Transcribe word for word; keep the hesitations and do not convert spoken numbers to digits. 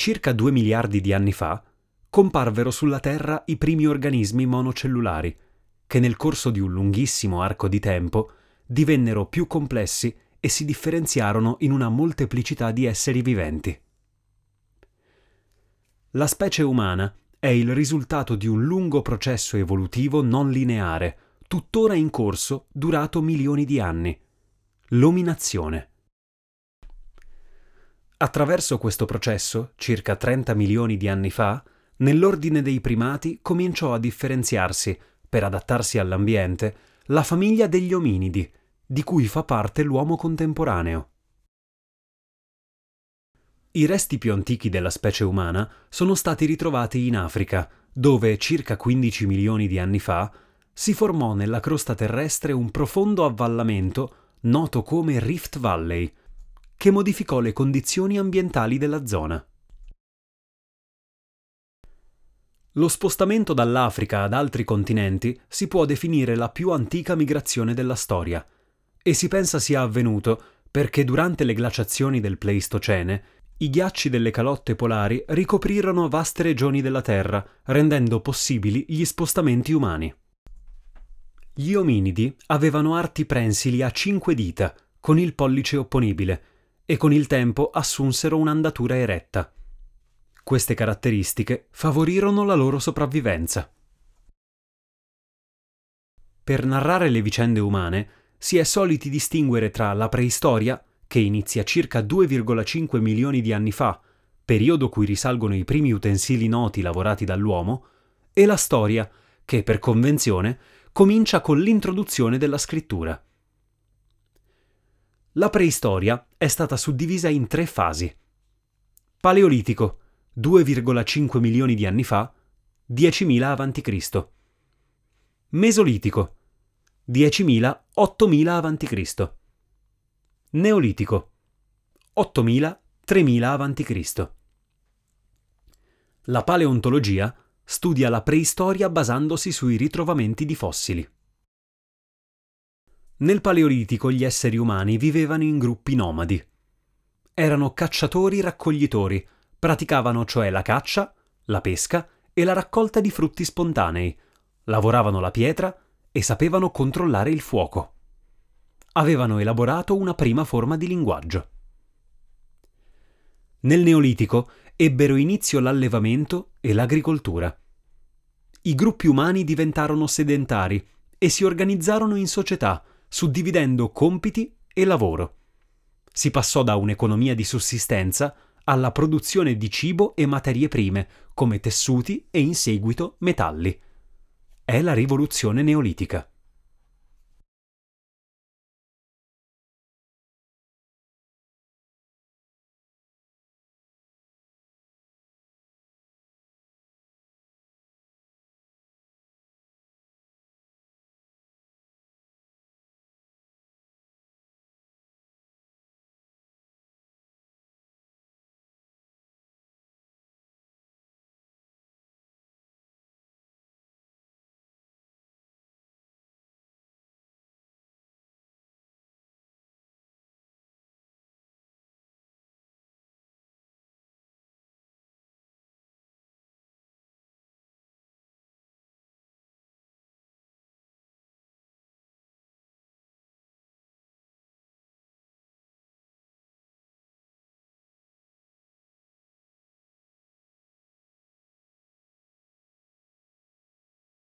circa due miliardi di anni fa comparvero sulla Terra i primi organismi monocellulari, che nel corso di un lunghissimo arco di tempo divennero più complessi e si differenziarono in una molteplicità di esseri viventi. La specie umana è il risultato di un lungo processo evolutivo non lineare, tuttora in corso, durato milioni di anni: l'ominazione. Attraverso questo processo, circa trenta milioni di anni fa, nell'ordine dei primati cominciò a differenziarsi, per adattarsi all'ambiente, la famiglia degli ominidi, di cui fa parte l'uomo contemporaneo. I resti più antichi della specie umana sono stati ritrovati in Africa, dove, circa quindici milioni di anni fa, si formò nella crosta terrestre un profondo avvallamento noto come Rift Valley, che modificò le condizioni ambientali della zona. Lo spostamento dall'Africa ad altri continenti si può definire la più antica migrazione della storia, e si pensa sia avvenuto perché durante le glaciazioni del Pleistocene i ghiacci delle calotte polari ricoprirono vaste regioni della Terra, rendendo possibili gli spostamenti umani. Gli ominidi avevano arti prensili a cinque dita, con il pollice opponibile, e con il tempo assunsero un'andatura eretta. Queste caratteristiche favorirono la loro sopravvivenza. Per narrare le vicende umane si è soliti distinguere tra la preistoria, che inizia circa due virgola cinque milioni di anni fa, periodo cui risalgono i primi utensili noti lavorati dall'uomo, e la storia, che per convenzione comincia con l'introduzione della scrittura. La preistoria è stata suddivisa in tre fasi. Paleolitico, due virgola cinque milioni di anni fa, diecimila avanti Cristo. Mesolitico, diecimila ottomila avanti Cristo. Neolitico, ottomila tremila avanti Cristo. La paleontologia studia la preistoria basandosi sui ritrovamenti di fossili. Nel Paleolitico gli esseri umani vivevano in gruppi nomadi. Erano cacciatori-raccoglitori, praticavano cioè la caccia, la pesca e la raccolta di frutti spontanei, lavoravano la pietra e sapevano controllare il fuoco. Avevano elaborato una prima forma di linguaggio. Nel Neolitico ebbero inizio l'allevamento e l'agricoltura. I gruppi umani diventarono sedentari e si organizzarono in società, suddividendo compiti e lavoro. Si passò da un'economia di sussistenza alla produzione di cibo e materie prime, come tessuti e in seguito metalli. È la rivoluzione neolitica.